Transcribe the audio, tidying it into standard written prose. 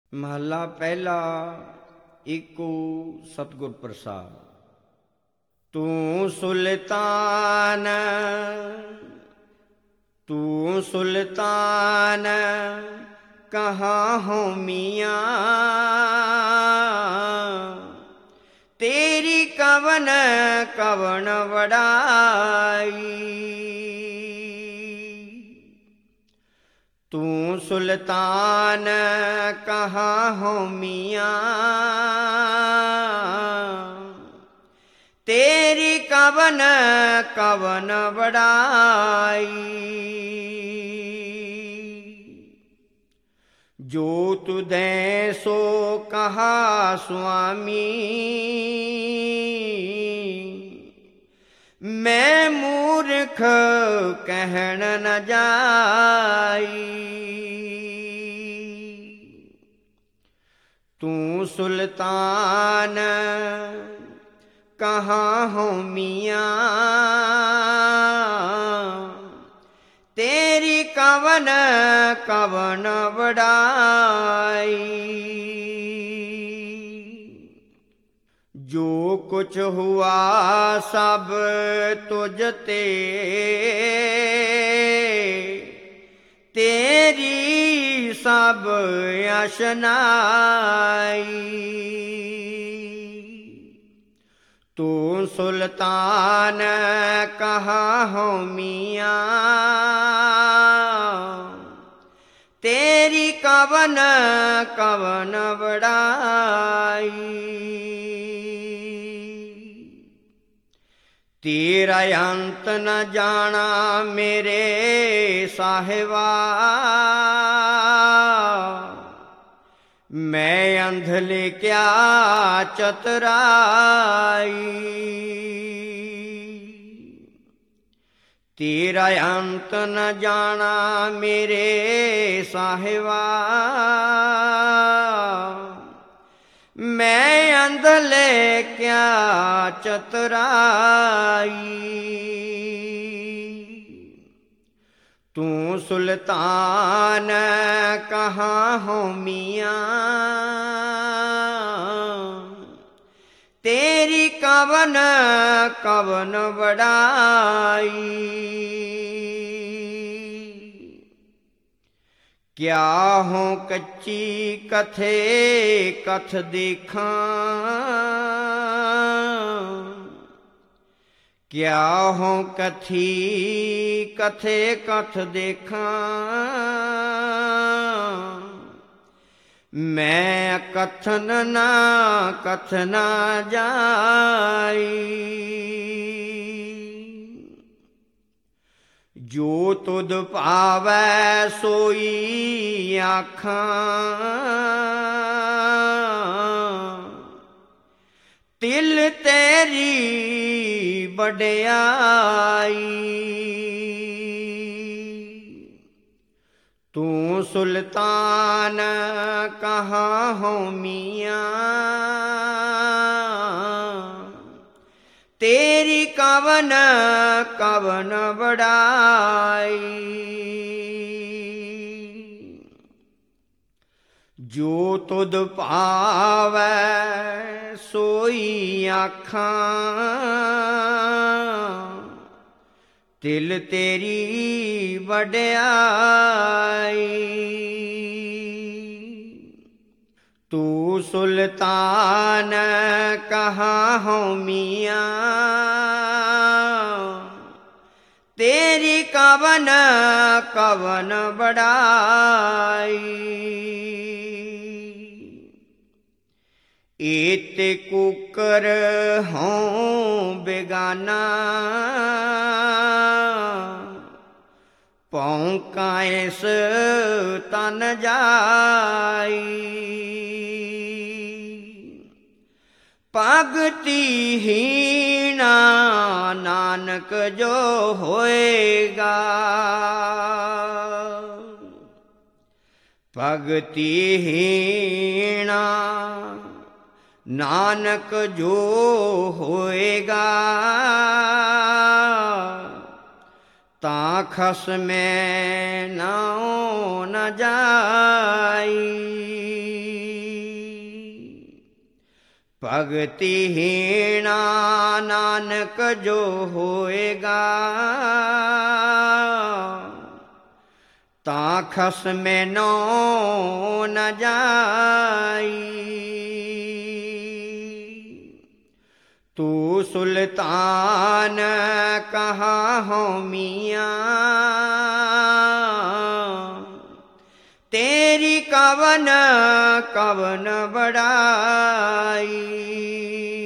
ਮਹੱਲਾ ਪਹਿਲਾ। ਏਕੋ ਸਤਿਗੁਰ ਪ੍ਰਸਾਦਿ। ਤੂੰ ਸੁਲਤਾਨ, ਤੂੰ ਸੁਲਤਾਨ, ਕਹਾਂ ਹੋਂ ਮੀਆਂ। ਤੇਰੀ ਕਵਨ ਕਵਨ ਵਡਾਈ। ਤੂੰ ਸੁਲਤਾਨ, ਕਹਾਂ ਹੋਂ ਮੀਆਂ। ਤੇਰੀ ਕਵਨ ਕਵਨ ਵਡਾਈ। ਜੋ ਤੁਧੈ ਸੋ ਕਹਾ ਸੁਆਮੀ। ਮੈਂ ਮੂਰਖ ਕਹਿਣ ਨ ਜਾਈ। ਤੂੰ ਸੁਲਤਾਨ, ਕਹਾਂ ਹੋਂ ਮੀਆਂ। ਤੇਰੀ ਕਵਨ ਕਵਨ ਵਡਾਈ। ਜੋ ਕੁਛ ਹੁਆ ਸਭ ਤੁਝ ਤੇ। ਤੇਰੀ ਸਭ ਅਸ਼ਨਾਈ। ਤੂੰ ਸੁਲਤਾਨ, ਕਹਾਂ ਹੋਂ ਮੀਆਂ। ਤੇਰੀ ਕਵਨ ਕਵਨ ਵਡਾਈ। ਤੇਰਾ ਅੰਤ ਨ ਜਾਣਾ ਮੇਰੇ ਸਾਹਿਬਾ। ਮੈਂ ਅੰਧਲੇ ਕਿਆ ਚਤੁਰਾਈ। ਤੇਰਾ ਅੰਤ ਨ ਜਾਣਾ ਮੇਰੇ ਸਾਹਿਬਾ। ਮੈਂ ਅੰਧਲੇ ਕਿਆ ਚਤੁਰਾਈ। ਤੂੰ ਸੁਲਤਾਨ, ਕਹਾਂ ਹੋਂ ਮੀਆਂ। ਤੇਰੀ ਕਵਨ ਕਵਨ ਵਡਾਈ। ਕਿਆ ਹੋਂ ਕੱਚੀ ਕਥੇ ਕਥ ਦੇਖਾਂ। ਕਿਆ ਹੋਂ ਕਥੀ ਕਥੇ ਕਥ ਦੇਖਾਂ। ਮੈਂ ਕਥਨ ਨਾ ਕਥਨਾ ਜਾਈ। ਜੋ ਤੁਧ ਭਾਵੈ ਸੋਈ ਆਖਾਂ। ਤਿਲ ਤੇਰੀ ਵਡਿਆਈ। ਤੂੰ ਸੁਲਤਾਨ, ਕਹਾਂ ਹੋਂ ਮੀਆਂ। ਤੇਰੀ ਕਵਨ ਕਵਨ ਵਡਾਈ। ਜੋ ਤੁਧ ਭਾਵੈ ਸੋਈ ਆਖਾਂ। ਤਿਲ ਤੇਰੀ ਵਡਿਆਈ। ਤੂੰ ਸੁਲਤਾਨ, ਕਹਾਂ ਹੋਂ ਮੀਆਂ। ਤੇਰੀ ਕਵਨ ਕਵਨ ਵਡਾਈ। ਏਤ ਕੁਕਰ ਹੋਂ ਬੇਗਾਨਾ। ਭੌਂਕਾਂ ਇਸ ਤਨ ਜਾਈ। ਭਗਤੀਹੀਣਾ ਨਾਨਕ ਜੋ ਹੋਏਗਾ। ਭਗਤੀਹੀਣਾ ਨਾਨਕ ਜੋ ਹੋਏਗਾ। ਤਾਂ ਖਸਮੈ ਨਾਉ ਨ ਜਾਈ। ਭਗਤੀਹੀਣਾ ਨਾਨਕ ਜੋ ਹੋਏਗਾ ਤਾਂ ਖਸਮੇ ਨੋ ਨ ਜਾਈ। ਤੂੰ ਸੁਲਤਾਨ ਕਹਾਂ ਹੋ ਮੀਆਂ ਤੇਰੀ ਕਵਨ ਕਵਨ ਬੜਾਈ।